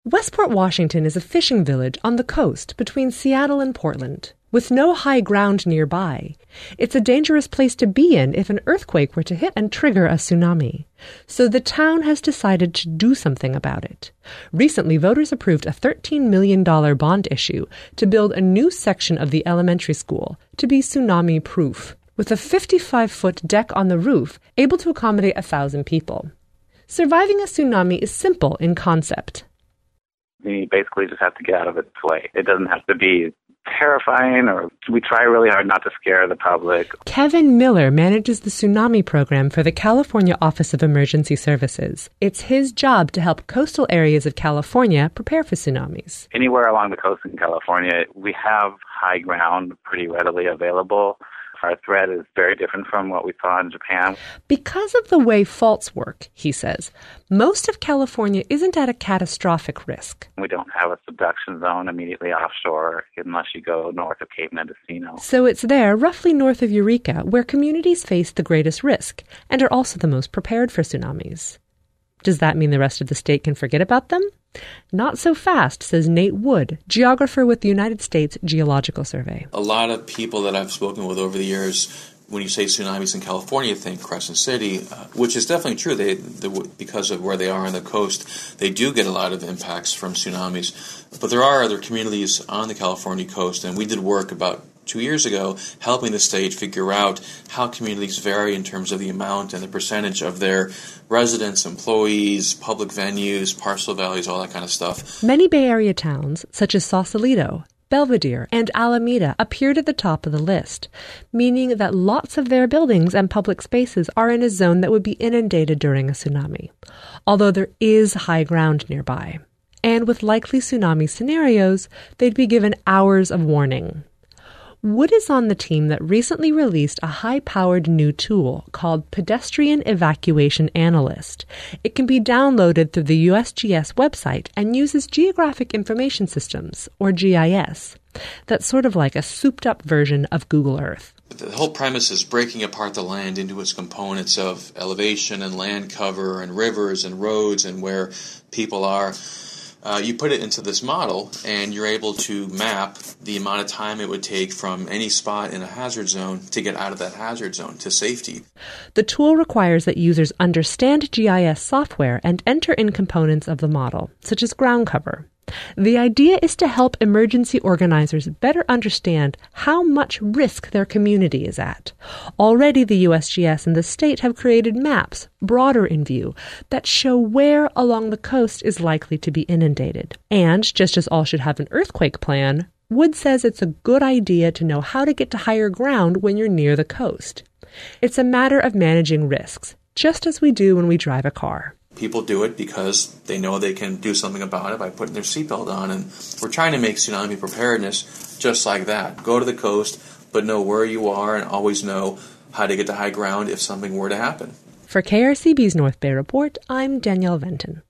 Westport, Washington is a fishing village on the coast between Seattle and Portland, with no high ground nearby. It's a dangerous place to be in if an earthquake were to hit and trigger a tsunami. So the town has decided to do something about it. Recently, voters approved a $13 million bond issue to build a new section of the elementary school to be tsunami-proof, with a 55-foot deck on the roof able to accommodate 1,000 people. Surviving a tsunami is simple in concept. You basically just have to get out of its way. It doesn't have to be terrifying, or we try really hard not to scare the public. Kevin Miller manages the tsunami program for the California Office of Emergency Services. It's his job to help coastal areas of California prepare for tsunamis. Anywhere along the coast in California, we have high ground pretty readily available. Our threat is very different from what we saw in Japan. Because of the way faults work, he says, most of California isn't at a catastrophic risk. We don't have a subduction zone immediately offshore unless you go north of Cape Mendocino. So it's there, roughly north of Eureka, where communities face the greatest risk and are also the most prepared for tsunamis. Does that mean the rest of the state can forget about them? Not so fast, says Nate Wood, geographer with the United States Geological Survey. A lot of people that I've spoken with over the years, when you say tsunamis in California, think Crescent City, which is definitely true. Because of where they are on the coast, they do get a lot of impacts from tsunamis. But there are other communities on the California coast, and we did work about 2 years ago helping the state figure out how communities vary in terms of the amount and the percentage of their residents, employees, public venues, parcel values, all that kind of stuff. Many Bay Area towns, such as Sausalito, Belvedere, and Alameda, appeared at the top of the list, meaning that lots of their buildings and public spaces are in a zone that would be inundated during a tsunami, although there is high ground nearby. And with likely tsunami scenarios, they'd be given hours of warning. Wood is on the team that recently released a high-powered new tool called Pedestrian Evacuation Analyst. It can be downloaded through the USGS website and uses Geographic Information Systems, or GIS. That's sort of like a souped-up version of Google Earth. The whole premise is breaking apart the land into its components of elevation and land cover and rivers and roads and where people are. You put it into this model, and you're able to map the amount of time it would take from any spot in a hazard zone to get out of that hazard zone to safety. The tool requires that users understand GIS software and enter in components of the model, such as ground cover. The idea is to help emergency organizers better understand how much risk their community is at. Already the USGS and the state have created maps, broader in view, that show where along the coast is likely to be inundated. And just as all should have an earthquake plan, Wood says it's a good idea to know how to get to higher ground when you're near the coast. It's a matter of managing risks, just as we do when we drive a car. People do it because they know they can do something about it by putting their seatbelt on. And we're trying to make tsunami preparedness just like that. Go to the coast, but know where you are and always know how to get to high ground if something were to happen. For KRCB's North Bay Report, I'm Danielle Venton.